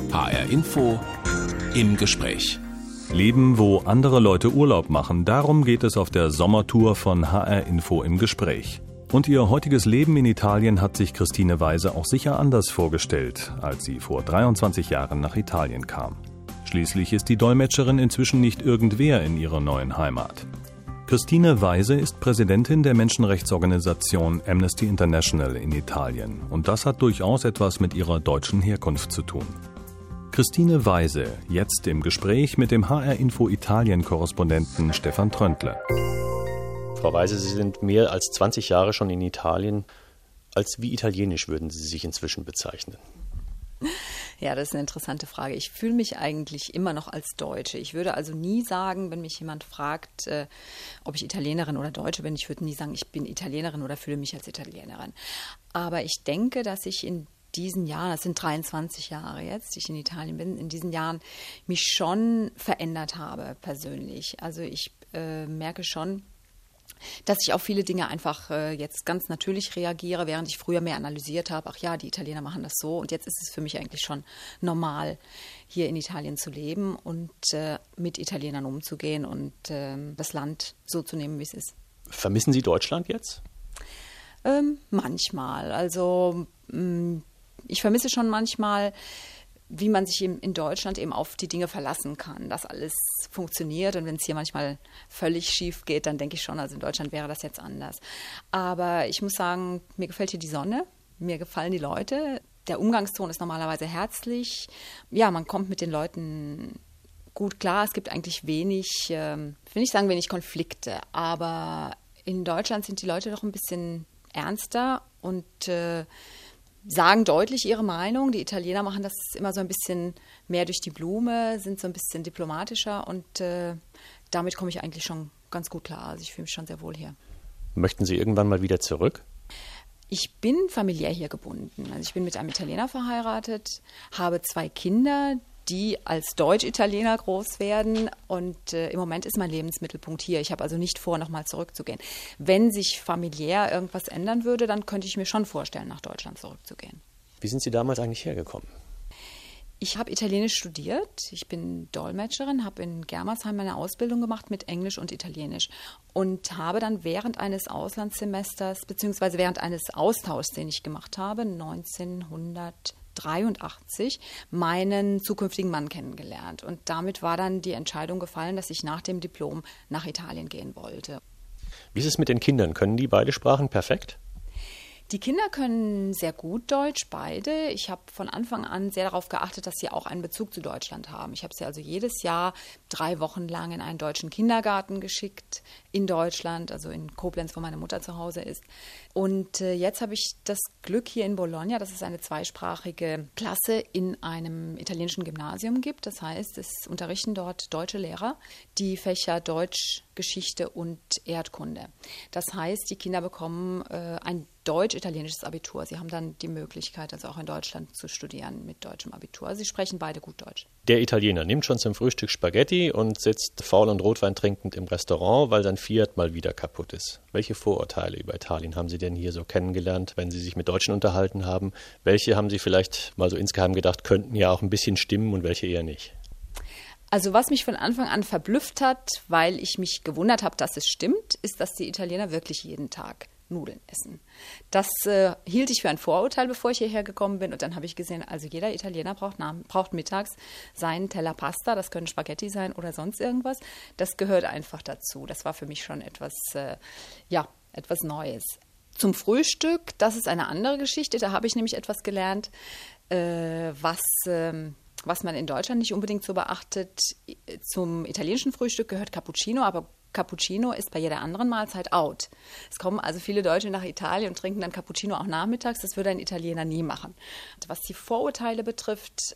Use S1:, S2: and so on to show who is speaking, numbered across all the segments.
S1: HR Info im Gespräch.
S2: Leben, wo andere Leute Urlaub machen, darum geht es auf der Sommertour von HR Info im Gespräch. Und ihr heutiges Leben in Italien hat sich Christine Weise auch sicher anders vorgestellt, als sie vor 23 Jahren nach Italien kam. Schließlich ist die Dolmetscherin inzwischen nicht irgendwer in ihrer neuen Heimat. Christine Weise ist Präsidentin der Menschenrechtsorganisation Amnesty International in Italien. Und das hat durchaus etwas mit ihrer deutschen Herkunft zu tun. Christine Weise, jetzt im Gespräch mit dem HR Info Italien-Korrespondenten Stefan Tröndle.
S3: Frau Weise, Sie sind mehr als 20 Jahre schon in Italien. Als wie italienisch würden Sie sich inzwischen bezeichnen?
S4: Ja, das ist eine interessante Frage. Ich fühle mich eigentlich immer noch als Deutsche. Ich würde also nie sagen, wenn mich jemand fragt, ob ich Italienerin oder Deutsche bin, ich würde nie sagen, ich bin Italienerin oder fühle mich als Italienerin. Aber ich denke, dass ich in diesen Jahren, das sind 23 Jahre jetzt, die ich in Italien bin, in diesen Jahren mich schon verändert habe persönlich. Also ich merke schon, dass ich auf viele Dinge einfach jetzt ganz natürlich reagiere, während ich früher mehr analysiert habe, ach ja, die Italiener machen das so. Und jetzt ist es für mich eigentlich schon normal, hier in Italien zu leben und mit Italienern umzugehen und das Land so zu nehmen, wie es ist.
S3: Vermissen Sie Deutschland jetzt?
S4: Manchmal. Also ich vermisse schon manchmal, wie man sich in Deutschland eben auf die Dinge verlassen kann, dass alles funktioniert. Und wenn es hier manchmal völlig schief geht, dann denke ich schon, also in Deutschland wäre das jetzt anders. Aber ich muss sagen, mir gefällt hier die Sonne, mir gefallen die Leute. Der Umgangston ist normalerweise herzlich. Ja, man kommt mit den Leuten gut klar. Es gibt eigentlich wenig, ich will nicht sagen wenig Konflikte, aber in Deutschland sind die Leute doch ein bisschen ernster und sagen deutlich ihre Meinung. Die Italiener machen das immer so ein bisschen mehr durch die Blume, sind so ein bisschen diplomatischer und damit komme ich eigentlich schon ganz gut klar. Also ich fühle mich schon sehr wohl hier. Möchten Sie irgendwann mal wieder zurück? Ich bin familiär hier gebunden. Also ich bin mit einem Italiener verheiratet, habe 2 Kinder, die als Deutsch-Italiener groß werden und im Moment ist mein Lebensmittelpunkt hier. Ich habe also nicht vor, nochmal zurückzugehen. Wenn sich familiär irgendwas ändern würde, dann könnte ich mir schon vorstellen, nach Deutschland zurückzugehen.
S3: Wie sind Sie damals eigentlich hergekommen?
S4: Ich habe Italienisch studiert. Ich bin Dolmetscherin, habe in Germersheim meine Ausbildung gemacht mit Englisch und Italienisch und habe dann während eines Auslandssemesters beziehungsweise während eines Austauschs, den ich gemacht habe, 1983 meinen zukünftigen Mann kennengelernt. Und damit war dann die Entscheidung gefallen, dass ich nach dem Diplom nach Italien gehen wollte.
S3: Wie ist es mit den Kindern? Können die beide Sprachen perfekt?
S4: Die Kinder können sehr gut Deutsch, beide. Ich habe von Anfang an sehr darauf geachtet, dass sie auch einen Bezug zu Deutschland haben. Ich habe sie also jedes Jahr 3 Wochen lang in einen deutschen Kindergarten geschickt, in Deutschland, also in Koblenz, wo meine Mutter zu Hause ist. Und jetzt habe ich das Glück hier in Bologna, dass es eine zweisprachige Klasse in einem italienischen Gymnasium gibt. Das heißt, es unterrichten dort deutsche Lehrer die Fächer Deutsch, Geschichte und Erdkunde. Das heißt, die Kinder bekommen ein deutsch-italienisches Abitur. Sie haben dann die Möglichkeit, also auch in Deutschland zu studieren mit deutschem Abitur. Also sie sprechen beide gut Deutsch.
S3: Der Italiener nimmt schon zum Frühstück Spaghetti und sitzt faul und Rotwein trinkend im Restaurant, weil sein Fiat mal wieder kaputt ist. Welche Vorurteile über Italien haben Sie denn hier so kennengelernt, wenn Sie sich mit Deutschen unterhalten haben? Welche haben Sie vielleicht mal so insgeheim gedacht, könnten ja auch ein bisschen stimmen und welche eher nicht?
S4: Also was mich von Anfang an verblüfft hat, weil ich mich gewundert habe, dass es stimmt, ist, dass die Italiener wirklich jeden Tag Nudeln essen. Das hielt ich für ein Vorurteil, bevor ich hierher gekommen bin. Und dann habe ich gesehen, also jeder Italiener braucht mittags seinen Teller Pasta. Das können Spaghetti sein oder sonst irgendwas. Das gehört einfach dazu. Das war für mich schon etwas Neues. Zum Frühstück, das ist eine andere Geschichte. Da habe ich nämlich etwas gelernt, was man in Deutschland nicht unbedingt so beachtet. Zum italienischen Frühstück gehört Cappuccino, aber Cappuccino ist bei jeder anderen Mahlzeit out. Es kommen also viele Deutsche nach Italien und trinken dann Cappuccino auch nachmittags. Das würde ein Italiener nie machen. Was die Vorurteile betrifft,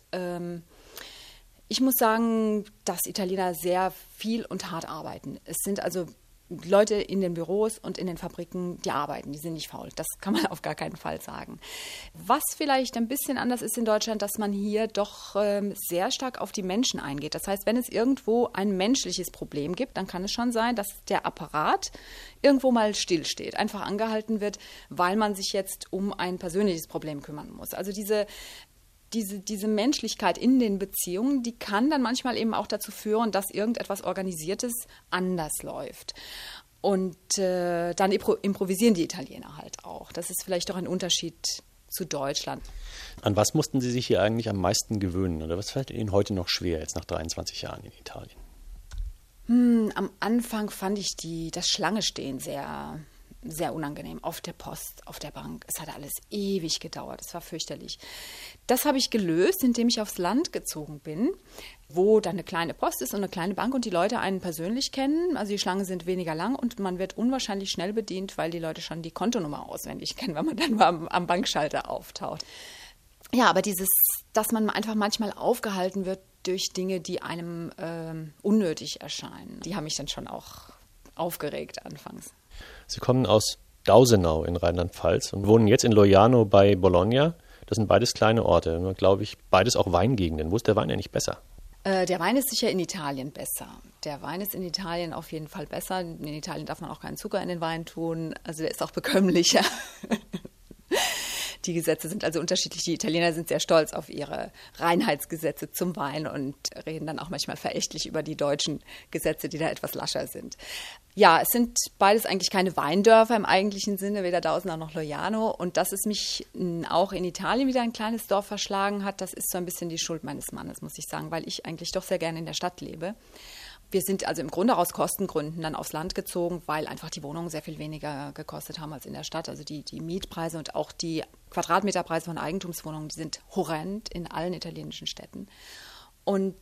S4: ich muss sagen, dass Italiener sehr viel und hart arbeiten. Es sind also Leute in den Büros und in den Fabriken, die arbeiten, die sind nicht faul. Das kann man auf gar keinen Fall sagen. Was vielleicht ein bisschen anders ist in Deutschland, dass man hier doch sehr stark auf die Menschen eingeht. Das heißt, wenn es irgendwo ein menschliches Problem gibt, dann kann es schon sein, dass der Apparat irgendwo mal stillsteht, einfach angehalten wird, weil man sich jetzt um ein persönliches Problem kümmern muss. Also diese Menschlichkeit in den Beziehungen, die kann dann manchmal eben auch dazu führen, dass irgendetwas Organisiertes anders läuft. Und dann improvisieren die Italiener halt auch. Das ist vielleicht doch ein Unterschied zu Deutschland.
S3: An was mussten Sie sich hier eigentlich am meisten gewöhnen? Oder was fällt Ihnen heute noch schwer, jetzt nach 23 Jahren in Italien?
S4: Am Anfang fand ich das Schlangestehen sehr, sehr unangenehm. Auf der Post, auf der Bank. Es hat alles ewig gedauert. Es war fürchterlich. Das habe ich gelöst, indem ich aufs Land gezogen bin, wo dann eine kleine Post ist und eine kleine Bank und die Leute einen persönlich kennen. Also die Schlangen sind weniger lang und man wird unwahrscheinlich schnell bedient, weil die Leute schon die Kontonummer auswendig kennen, wenn man dann mal am Bankschalter auftaucht. Ja, aber dass man einfach manchmal aufgehalten wird durch Dinge, die einem unnötig erscheinen, die haben mich dann schon auch aufgeregt anfangs.
S3: Sie kommen aus Dausenau in Rheinland-Pfalz und wohnen jetzt in Loiano bei Bologna. Das sind beides kleine Orte, glaube ich, beides auch Weingegenden. Wo ist der Wein eigentlich besser?
S4: Der Wein ist sicher in Italien besser. Der Wein ist in Italien auf jeden Fall besser. In Italien darf man auch keinen Zucker in den Wein tun. Also der ist auch bekömmlicher. Die Gesetze sind also unterschiedlich. Die Italiener sind sehr stolz auf ihre Reinheitsgesetze zum Wein und reden dann auch manchmal verächtlich über die deutschen Gesetze, die da etwas lascher sind. Ja, es sind beides eigentlich keine Weindörfer im eigentlichen Sinne, weder Dausenau noch Loiano. Und dass es mich auch in Italien wieder ein kleines Dorf verschlagen hat, das ist so ein bisschen die Schuld meines Mannes, muss ich sagen, weil ich eigentlich doch sehr gerne in der Stadt lebe. Wir sind also im Grunde aus Kostengründen dann aufs Land gezogen, weil einfach die Wohnungen sehr viel weniger gekostet haben als in der Stadt. Also die Mietpreise und auch die Quadratmeterpreise von Eigentumswohnungen, die sind horrend in allen italienischen Städten. Und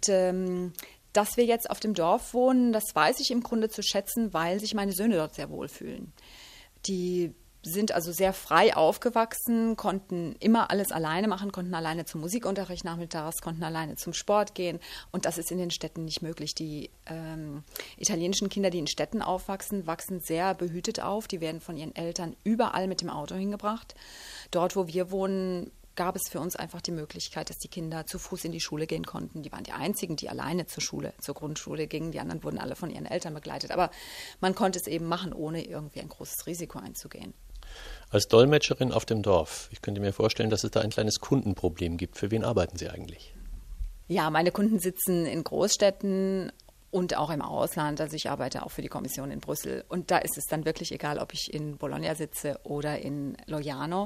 S4: dass wir jetzt auf dem Dorf wohnen, das weiß ich im Grunde zu schätzen, weil sich meine Söhne dort sehr wohlfühlen. Die sind also sehr frei aufgewachsen, konnten immer alles alleine machen, konnten alleine zum Musikunterricht nachmittags, konnten alleine zum Sport gehen. Und das ist in den Städten nicht möglich. Die italienischen Kinder, die in Städten aufwachsen, wachsen sehr behütet auf. Die werden von ihren Eltern überall mit dem Auto hingebracht. Dort, wo wir wohnen, gab es für uns einfach die Möglichkeit, dass die Kinder zu Fuß in die Schule gehen konnten. Die waren die einzigen, die alleine zur Grundschule gingen. Die anderen wurden alle von ihren Eltern begleitet. Aber man konnte es eben machen, ohne irgendwie ein großes Risiko einzugehen.
S3: Als Dolmetscherin auf dem Dorf, ich könnte mir vorstellen, dass es da ein kleines Kundenproblem gibt. Für wen arbeiten Sie eigentlich?
S4: Ja, meine Kunden sitzen in Großstädten und auch im Ausland. Also ich arbeite auch für die Kommission in Brüssel. Und da ist es dann wirklich egal, ob ich in Bologna sitze oder in Loiano.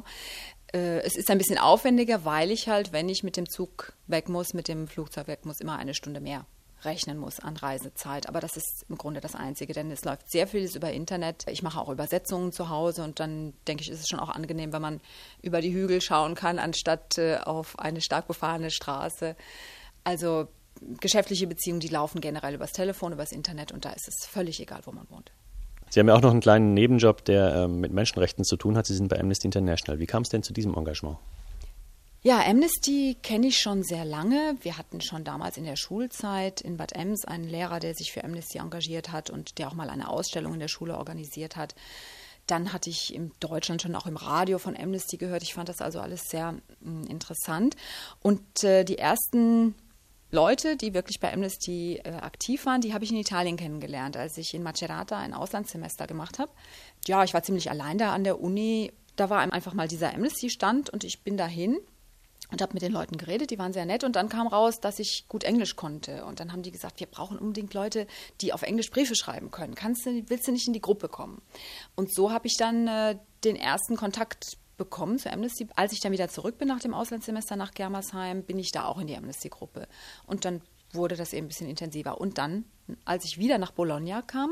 S4: Es ist ein bisschen aufwendiger, weil ich halt, wenn ich mit dem Zug weg muss, mit dem Flugzeug weg muss, immer eine Stunde mehr rechnen muss an Reisezeit. Aber das ist im Grunde das Einzige, denn es läuft sehr vieles über Internet. Ich mache auch Übersetzungen zu Hause und dann denke ich, ist es schon auch angenehm, wenn man über die Hügel schauen kann, anstatt auf eine stark befahrene Straße. Also geschäftliche Beziehungen, die laufen generell übers Telefon, übers Internet und da ist es völlig egal, wo man wohnt.
S3: Sie haben ja auch noch einen kleinen Nebenjob, der mit Menschenrechten zu tun hat. Sie sind bei Amnesty International. Wie kam es denn zu diesem Engagement?
S4: Ja, Amnesty kenne ich schon sehr lange. Wir hatten schon damals in der Schulzeit in Bad Ems einen Lehrer, der sich für Amnesty engagiert hat und der auch mal eine Ausstellung in der Schule organisiert hat. Dann hatte ich in Deutschland schon auch im Radio von Amnesty gehört. Ich fand das also alles sehr interessant. Und die ersten Leute, die wirklich bei Amnesty aktiv waren, die habe ich in Italien kennengelernt, als ich in Macerata ein Auslandssemester gemacht habe. Ja, ich war ziemlich allein da an der Uni. Da war einfach mal dieser Amnesty-Stand und ich bin dahin und habe mit den Leuten geredet, die waren sehr nett und dann kam raus, dass ich gut Englisch konnte und dann haben die gesagt, wir brauchen unbedingt Leute, die auf Englisch Briefe schreiben können. Willst du nicht in die Gruppe kommen? Und so habe ich dann den ersten Kontakt bekommen zu Amnesty. Als ich dann wieder zurück bin nach dem Auslandssemester nach Germersheim, bin ich da auch in die Amnesty-Gruppe und dann wurde das eben ein bisschen intensiver. Und dann, als ich wieder nach Bologna kam,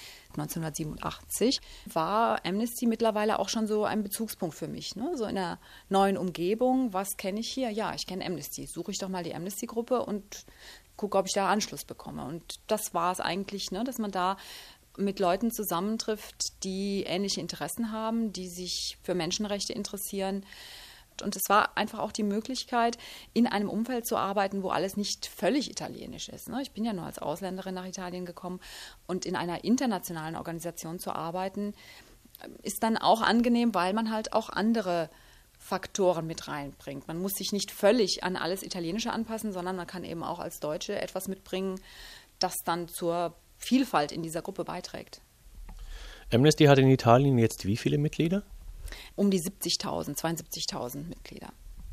S4: 1987, war Amnesty mittlerweile auch schon so ein Bezugspunkt für mich. Ne? So in einer neuen Umgebung, was kenne ich hier? Ja, ich kenne Amnesty. Suche ich doch mal die Amnesty-Gruppe und gucke, ob ich da Anschluss bekomme. Und das war es eigentlich, ne? Dass man da mit Leuten zusammentrifft, die ähnliche Interessen haben, die sich für Menschenrechte interessieren. Und es war einfach auch die Möglichkeit, in einem Umfeld zu arbeiten, wo alles nicht völlig italienisch ist. Ich bin ja nur als Ausländerin nach Italien gekommen und in einer internationalen Organisation zu arbeiten, ist dann auch angenehm, weil man halt auch andere Faktoren mit reinbringt. Man muss sich nicht völlig an alles Italienische anpassen, sondern man kann eben auch als Deutsche etwas mitbringen, das dann zur Vielfalt in dieser Gruppe beiträgt.
S3: Amnesty hat in Italien jetzt wie viele Mitglieder?
S4: Um die 70.000, 72.000 Mitglieder.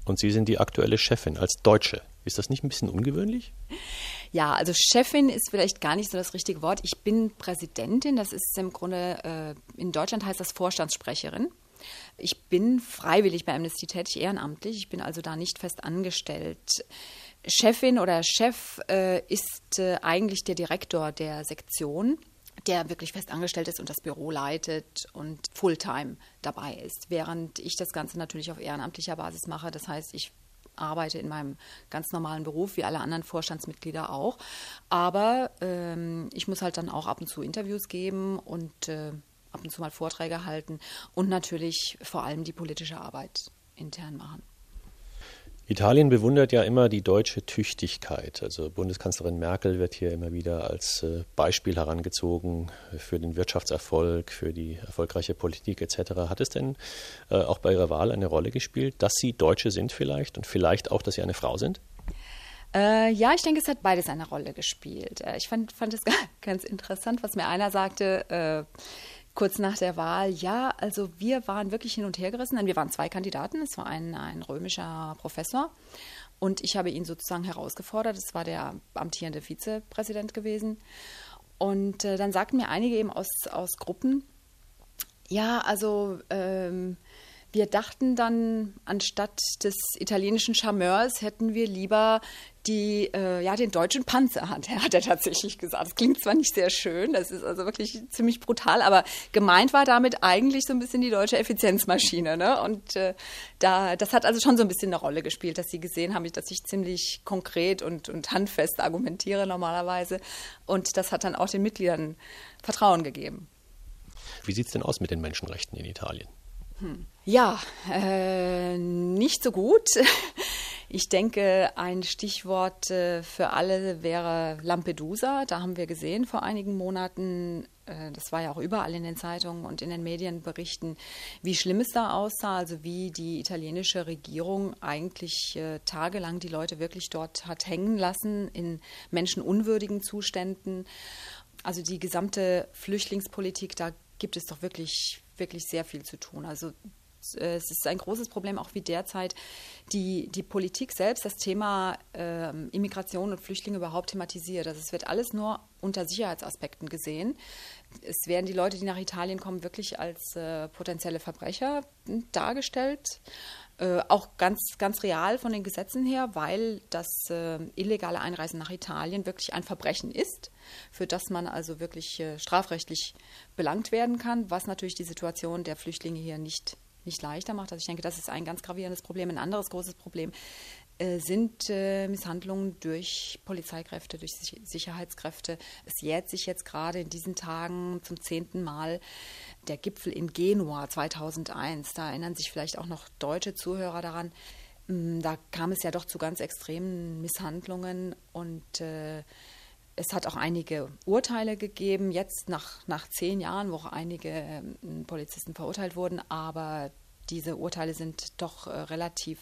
S3: Und Sie sind die aktuelle Chefin als Deutsche. Ist das nicht ein bisschen ungewöhnlich?
S4: Ja, also Chefin ist vielleicht gar nicht so das richtige Wort. Ich bin Präsidentin, das ist im Grunde, in Deutschland heißt das Vorstandssprecherin. Ich bin freiwillig bei Amnesty tätig, ehrenamtlich. Ich bin also da nicht fest angestellt. Chefin oder Chef ist eigentlich der Direktor der Sektion, der wirklich fest angestellt ist und das Büro leitet und Fulltime dabei ist. Während ich das Ganze natürlich auf ehrenamtlicher Basis mache. Das heißt, ich arbeite in meinem ganz normalen Beruf, wie alle anderen Vorstandsmitglieder auch. Aber ich muss halt dann auch ab und zu Interviews geben und ab und zu mal Vorträge halten und natürlich vor allem die politische Arbeit intern machen.
S3: Italien bewundert ja immer die deutsche Tüchtigkeit. Also Bundeskanzlerin Merkel wird hier immer wieder als Beispiel herangezogen für den Wirtschaftserfolg, für die erfolgreiche Politik etc. Hat es denn auch bei Ihrer Wahl eine Rolle gespielt, dass Sie Deutsche sind vielleicht und vielleicht auch, dass Sie eine Frau sind?
S4: Ja, ich denke, es hat beides eine Rolle gespielt. Ich fand es ganz interessant, was mir einer sagte, kurz nach der Wahl, ja, also wir waren wirklich hin und her gerissen. Wir waren 2 Kandidaten. Es war ein römischer Professor und ich habe ihn sozusagen herausgefordert. Es war der amtierende Vizepräsident gewesen. Und dann sagten mir einige eben aus Gruppen, ja, also wir dachten dann, anstatt des italienischen Charmeurs hätten wir lieber den deutschen Panzer, hat er tatsächlich gesagt. Das klingt zwar nicht sehr schön, das ist also wirklich ziemlich brutal, aber gemeint war damit eigentlich so ein bisschen die deutsche Effizienzmaschine. Ne? Und das hat also schon so ein bisschen eine Rolle gespielt, dass sie gesehen haben, dass ich ziemlich konkret und handfest argumentiere normalerweise. Und das hat dann auch den Mitgliedern Vertrauen gegeben.
S3: Wie sieht es denn aus mit den Menschenrechten in Italien?
S4: Ja, nicht so gut. Ich denke, ein Stichwort für alle wäre Lampedusa. Da haben wir gesehen vor einigen Monaten, das war ja auch überall in den Zeitungen und in den Medienberichten, wie schlimm es da aussah, also wie die italienische Regierung eigentlich tagelang die Leute wirklich dort hat hängen lassen in menschenunwürdigen Zuständen. Also die gesamte Flüchtlingspolitik, da gibt es doch wirklich sehr viel zu tun. Also es ist ein großes Problem, auch wie derzeit die Politik selbst das Thema Immigration und Flüchtlinge überhaupt thematisiert. Also es wird alles nur unter Sicherheitsaspekten gesehen. Es werden die Leute, die nach Italien kommen, wirklich als potenzielle Verbrecher dargestellt. Auch ganz real von den Gesetzen her, weil das illegale Einreisen nach Italien wirklich ein Verbrechen ist, für das man also wirklich strafrechtlich belangt werden kann, was natürlich die Situation der Flüchtlinge hier nicht leichter macht. Also ich denke, das ist ein ganz gravierendes Problem. Ein anderes großes Problem sind Misshandlungen durch Polizeikräfte, durch Sicherheitskräfte. Es jährt sich jetzt gerade in diesen Tagen zum 10. Mal der Gipfel in Genua 2001. Da erinnern sich vielleicht auch noch deutsche Zuhörer daran. Da kam es ja doch zu ganz extremen Misshandlungen und es hat auch einige Urteile gegeben, jetzt nach 10 Jahren, wo auch einige Polizisten verurteilt wurden, aber diese Urteile sind doch relativ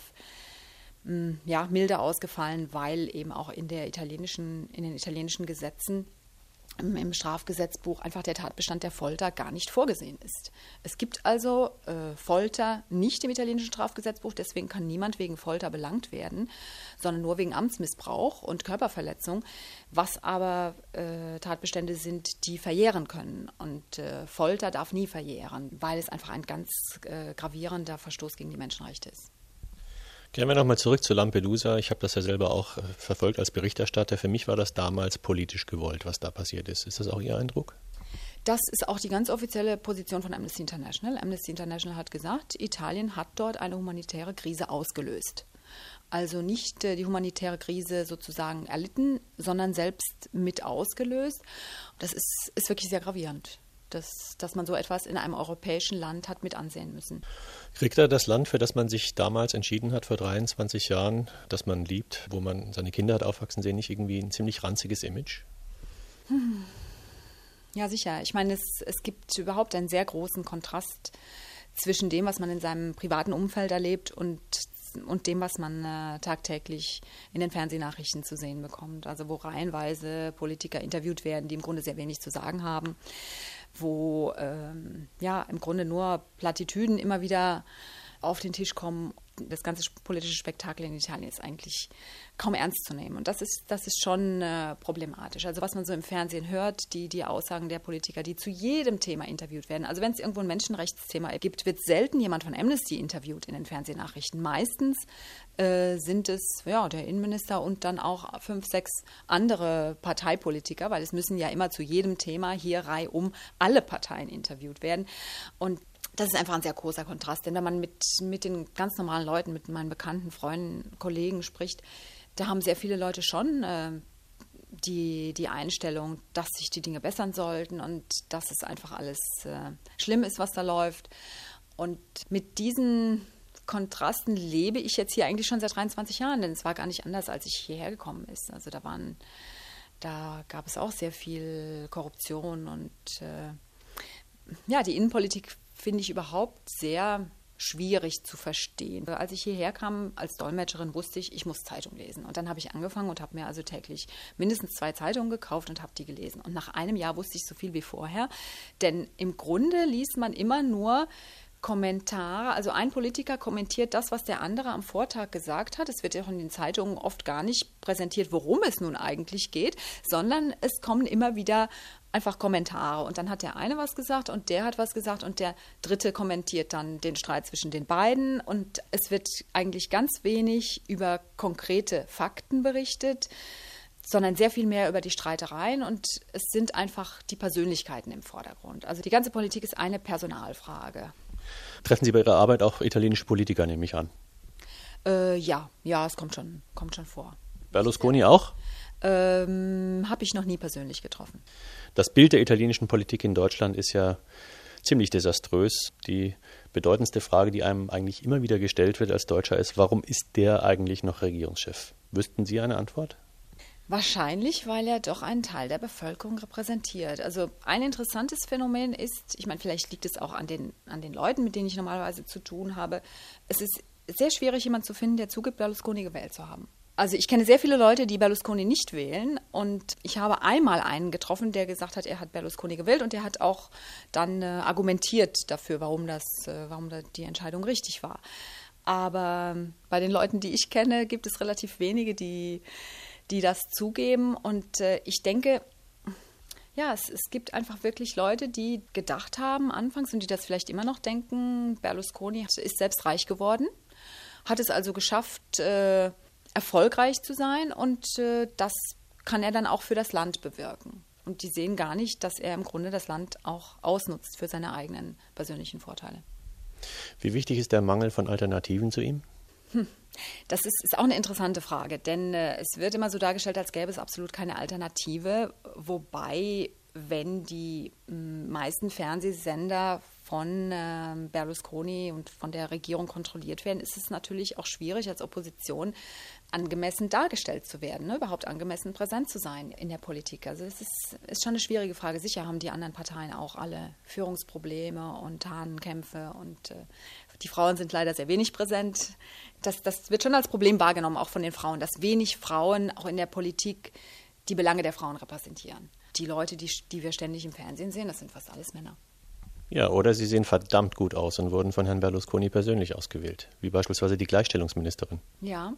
S4: milder ausgefallen, weil eben auch in den italienischen Gesetzen, im Strafgesetzbuch einfach der Tatbestand der Folter gar nicht vorgesehen ist. Es gibt also Folter nicht im italienischen Strafgesetzbuch, deswegen kann niemand wegen Folter belangt werden, sondern nur wegen Amtsmissbrauch und Körperverletzung, was aber Tatbestände sind, die verjähren können. Und Folter darf nie verjähren, weil es einfach ein ganz gravierender Verstoß gegen die Menschenrechte ist.
S3: Gehen wir nochmal zurück zu Lampedusa. Ich habe das ja selber auch verfolgt als Berichterstatter. Für mich war das damals politisch gewollt, was da passiert ist. Ist das auch Ihr Eindruck?
S4: Das ist auch die ganz offizielle Position von Amnesty International. Amnesty International hat gesagt, Italien hat dort eine humanitäre Krise ausgelöst. Also nicht die humanitäre Krise sozusagen erlitten, sondern selbst mit ausgelöst. Das ist wirklich sehr gravierend, dass man so etwas in einem europäischen Land hat mit ansehen müssen.
S3: Kriegt er das Land, für das man sich damals entschieden hat, vor 23 Jahren, das man liebt, wo man seine Kinder hat aufwachsen sehen, nicht irgendwie ein ziemlich ranziges Image?
S4: Ja, sicher. Ich meine, es gibt überhaupt einen sehr großen Kontrast zwischen dem, was man in seinem privaten Umfeld erlebt und dem, was man tagtäglich in den Fernsehnachrichten zu sehen bekommt. Also wo reihenweise Politiker interviewt werden, die im Grunde sehr wenig zu sagen haben, wo im Grunde nur Plattitüden immer wieder auf den Tisch kommen. das ganze politische Spektakel in Italien ist eigentlich kaum ernst zu nehmen. Und das ist schon problematisch. Also was man so im Fernsehen hört, die Aussagen der Politiker, die zu jedem Thema interviewt werden. Also wenn es irgendwo ein Menschenrechtsthema gibt, wird selten jemand von Amnesty interviewt in den Fernsehnachrichten. Meistens sind es der Innenminister und dann auch 5, 6 andere Parteipolitiker, weil es müssen ja immer zu jedem Thema hier reihum alle Parteien interviewt werden. Und das ist einfach ein sehr großer Kontrast, denn wenn man mit den ganz normalen Leuten, mit meinen bekannten Freunden, Kollegen spricht, da haben sehr viele Leute schon die Einstellung, dass sich die Dinge bessern sollten und dass es einfach alles schlimm ist, was da läuft. Und mit diesen Kontrasten lebe ich jetzt hier eigentlich schon seit 23 Jahren, denn es war gar nicht anders, als ich hierher gekommen bin. Also da gab es auch sehr viel Korruption und die Innenpolitik finde ich überhaupt sehr schwierig zu verstehen. Als ich hierher kam als Dolmetscherin, wusste ich muss Zeitung lesen. Und dann habe ich angefangen und habe mir also täglich mindestens 2 Zeitungen gekauft und habe die gelesen. Und nach einem Jahr wusste ich so viel wie vorher, denn im Grunde liest man immer nur Kommentare, also ein Politiker kommentiert das, was der andere am Vortag gesagt hat. Es wird ja auch in den Zeitungen oft gar nicht präsentiert, worum es nun eigentlich geht, sondern es kommen immer wieder einfach Kommentare. Und dann hat der eine was gesagt und der hat was gesagt und der dritte kommentiert dann den Streit zwischen den beiden. Und es wird eigentlich ganz wenig über konkrete Fakten berichtet, sondern sehr viel mehr über die Streitereien und es sind einfach die Persönlichkeiten im Vordergrund. Also die ganze Politik ist eine Personalfrage.
S3: Treffen Sie bei Ihrer Arbeit auch italienische Politiker, nehme ich an?
S4: Ja, es kommt schon vor.
S3: Berlusconi auch?
S4: Habe ich noch nie persönlich getroffen.
S3: Das Bild der italienischen Politik in Deutschland ist ja ziemlich desaströs. Die bedeutendste Frage, die einem eigentlich immer wieder gestellt wird als Deutscher, ist, warum ist der eigentlich noch Regierungschef? Wüssten Sie eine Antwort?
S4: Wahrscheinlich, weil er doch einen Teil der Bevölkerung repräsentiert. Also ein interessantes Phänomen ist, ich meine, vielleicht liegt es auch an den Leuten, mit denen ich normalerweise zu tun habe, es ist sehr schwierig, jemanden zu finden, der zugibt, Berlusconi gewählt zu haben. Also ich kenne sehr viele Leute, die Berlusconi nicht wählen und ich habe einmal einen getroffen, der gesagt hat, er hat Berlusconi gewählt und der hat auch dann argumentiert dafür, warum die Entscheidung richtig war. Aber bei den Leuten, die ich kenne, gibt es relativ wenige, die das zugeben. Und ich denke, es gibt einfach wirklich Leute, die gedacht haben anfangs und die das vielleicht immer noch denken, Berlusconi ist selbst reich geworden, hat es also geschafft, erfolgreich zu sein und das kann er dann auch für das Land bewirken. Und die sehen gar nicht, dass er im Grunde das Land auch ausnutzt für seine eigenen persönlichen Vorteile.
S3: Wie wichtig ist der Mangel von Alternativen zu ihm?
S4: Das ist auch eine interessante Frage, denn es wird immer so dargestellt, als gäbe es absolut keine Alternative, wobei, wenn die meisten Fernsehsender von Berlusconi und von der Regierung kontrolliert werden, ist es natürlich auch schwierig, als Opposition angemessen dargestellt zu werden, überhaupt angemessen präsent zu sein in der Politik. Also das ist schon eine schwierige Frage. Sicher haben die anderen Parteien auch alle Führungsprobleme und Hahnenkämpfe und die Frauen sind leider sehr wenig präsent. Das wird schon als Problem wahrgenommen, auch von den Frauen, dass wenig Frauen auch in der Politik die Belange der Frauen repräsentieren. Die Leute, die wir ständig im Fernsehen sehen, das sind fast alles Männer.
S3: Ja, oder sie sehen verdammt gut aus und wurden von Herrn Berlusconi persönlich ausgewählt, wie beispielsweise die Gleichstellungsministerin.
S4: Ja.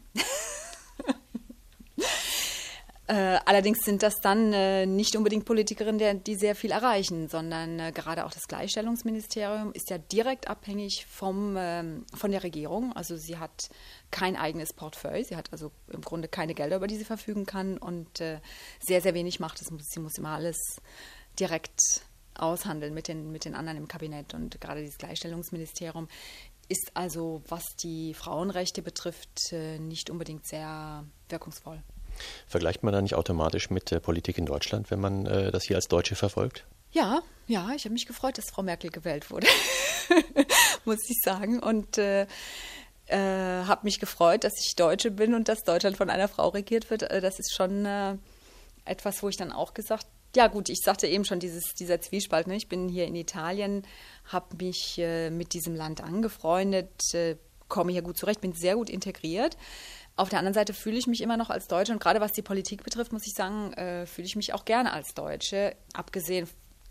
S4: Allerdings sind das dann nicht unbedingt Politikerinnen, die sehr viel erreichen, sondern gerade auch das Gleichstellungsministerium ist ja direkt abhängig von der Regierung. Also sie hat kein eigenes Portfolio, sie hat also im Grunde keine Gelder, über die sie verfügen kann und sehr, sehr wenig Macht. Sie muss immer alles direkt aushandeln mit den anderen im Kabinett. Und gerade dieses Gleichstellungsministerium ist also, was die Frauenrechte betrifft, nicht unbedingt sehr wirkungsvoll.
S3: Vergleicht man da nicht automatisch mit der Politik in Deutschland, wenn man das hier als Deutsche verfolgt?
S4: Ja, ich habe mich gefreut, dass Frau Merkel gewählt wurde, muss ich sagen. Und habe mich gefreut, dass ich Deutsche bin und dass Deutschland von einer Frau regiert wird. Das ist schon etwas, wo ich dann auch gesagt habe, ja gut, ich sagte eben schon, dieser Zwiespalt, ne? Ich bin hier in Italien, habe mich mit diesem Land angefreundet, komme hier gut zurecht, bin sehr gut integriert. Auf der anderen Seite fühle ich mich immer noch als Deutsche und gerade was die Politik betrifft, muss ich sagen, fühle ich mich auch gerne als Deutsche, abgesehen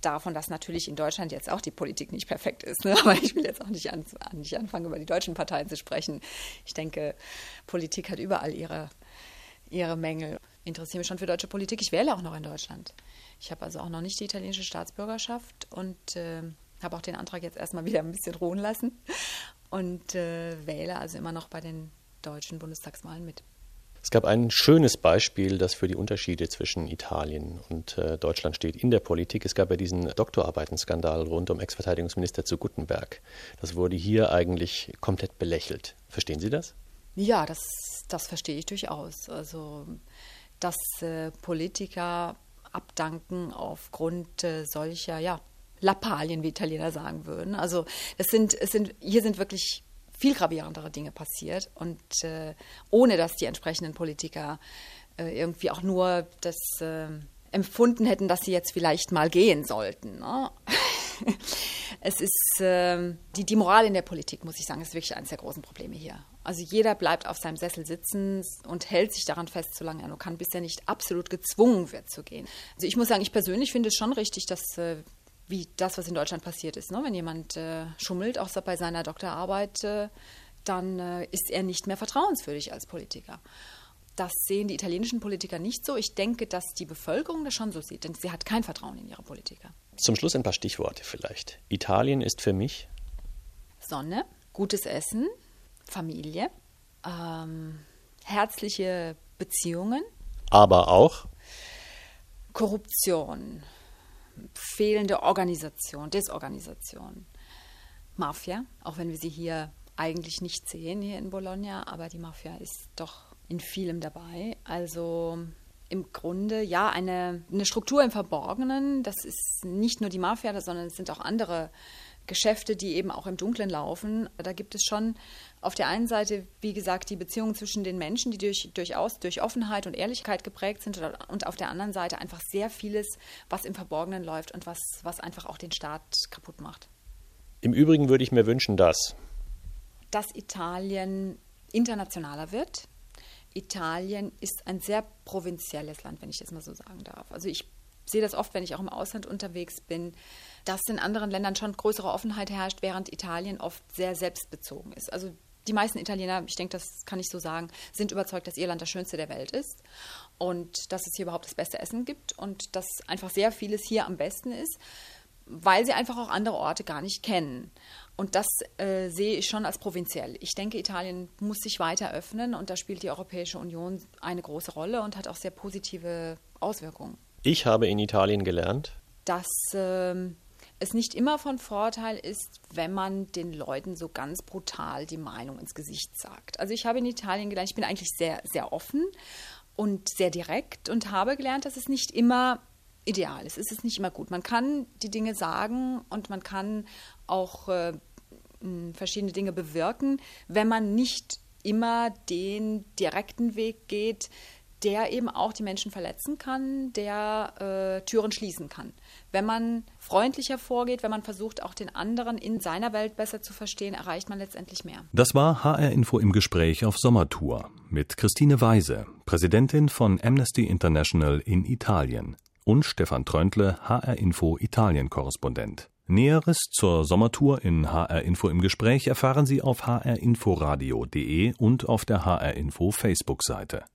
S4: davon, dass natürlich in Deutschland jetzt auch die Politik nicht perfekt ist. Ne? Aber ich will jetzt auch nicht anfangen, über die deutschen Parteien zu sprechen. Ich denke, Politik hat überall ihre Mängel. Ich interessiere mich schon für deutsche Politik. Ich wähle auch noch in Deutschland. Ich habe also auch noch nicht die italienische Staatsbürgerschaft und habe auch den Antrag jetzt erstmal wieder ein bisschen ruhen lassen und wähle also immer noch bei den deutschen Bundestagswahlen mit.
S3: Es gab ein schönes Beispiel, das für die Unterschiede zwischen Italien und Deutschland steht in der Politik. Es gab ja diesen Doktorarbeitenskandal rund um Ex-Verteidigungsminister zu Guttenberg. Das wurde hier eigentlich komplett belächelt. Verstehen Sie das?
S4: Ja, das verstehe ich durchaus. Also, dass Politiker abdanken aufgrund solcher, Lappalien, wie Italiener sagen würden. Also, hier sind wirklich viel gravierendere Dinge passiert und ohne dass die entsprechenden Politiker irgendwie auch nur das empfunden hätten, dass sie jetzt vielleicht mal gehen sollten. Ne? Es ist die Moral in der Politik, muss ich sagen, ist wirklich eines der großen Probleme hier. Also jeder bleibt auf seinem Sessel sitzen und hält sich daran fest, solange er nur kann, bis er nicht absolut gezwungen wird zu gehen. Also ich muss sagen, ich persönlich finde es schon richtig, dass wie das, was in Deutschland passiert ist. Ne? Wenn jemand schummelt, auch bei seiner Doktorarbeit, dann ist er nicht mehr vertrauenswürdig als Politiker. Das sehen die italienischen Politiker nicht so. Ich denke, dass die Bevölkerung das schon so sieht, denn sie hat kein Vertrauen in ihre Politiker.
S3: Zum Schluss ein paar Stichworte vielleicht. Italien ist für mich
S4: Sonne, gutes Essen, Familie, herzliche Beziehungen.
S3: Aber auch
S4: Korruption, fehlende Organisation, Desorganisation, Mafia, auch wenn wir sie hier eigentlich nicht sehen, hier in Bologna, aber die Mafia ist doch in vielem dabei. Also im Grunde, eine Struktur im Verborgenen, das ist nicht nur die Mafia, sondern es sind auch andere Geschäfte, die eben auch im Dunkeln laufen. Da gibt es schon auf der einen Seite, wie gesagt, die Beziehungen zwischen den Menschen, die durchaus durch Offenheit und Ehrlichkeit geprägt sind und auf der anderen Seite einfach sehr vieles, was im Verborgenen läuft und was einfach auch den Staat kaputt macht.
S3: Im Übrigen würde ich mir wünschen, dass
S4: Italien internationaler wird. Italien ist ein sehr provinzielles Land, wenn ich das mal so sagen darf. Also ich sehe das oft, wenn ich auch im Ausland unterwegs bin, dass in anderen Ländern schon größere Offenheit herrscht, während Italien oft sehr selbstbezogen ist. Also die meisten Italiener, ich denke, das kann ich so sagen, sind überzeugt, dass ihr Land das Schönste der Welt ist und dass es hier überhaupt das beste Essen gibt und dass einfach sehr vieles hier am besten ist, weil sie einfach auch andere Orte gar nicht kennen. Und das sehe ich schon als provinziell. Ich denke, Italien muss sich weiter öffnen und da spielt die Europäische Union eine große Rolle und hat auch sehr positive Auswirkungen.
S3: Ich habe in Italien gelernt,
S4: dass es nicht immer von Vorteil ist, wenn man den Leuten so ganz brutal die Meinung ins Gesicht sagt. Also ich habe in Italien gelernt, ich bin eigentlich sehr, sehr offen und sehr direkt und habe gelernt, dass es nicht immer ideal ist. Es ist nicht immer gut. Man kann die Dinge sagen und man kann auch verschiedene Dinge bewirken, wenn man nicht immer den direkten Weg geht, der eben auch die Menschen verletzen kann, der Türen schließen kann. Wenn man freundlicher vorgeht, wenn man versucht, auch den anderen in seiner Welt besser zu verstehen, erreicht man letztendlich mehr.
S2: Das war HR Info im Gespräch auf Sommertour mit Christine Weise, Präsidentin von Amnesty International in Italien, und Stefan Tröntle, HR Info Italien-Korrespondent. Näheres zur Sommertour in HR Info im Gespräch erfahren Sie auf hrinforadio.de und auf der HR Info Facebook-Seite.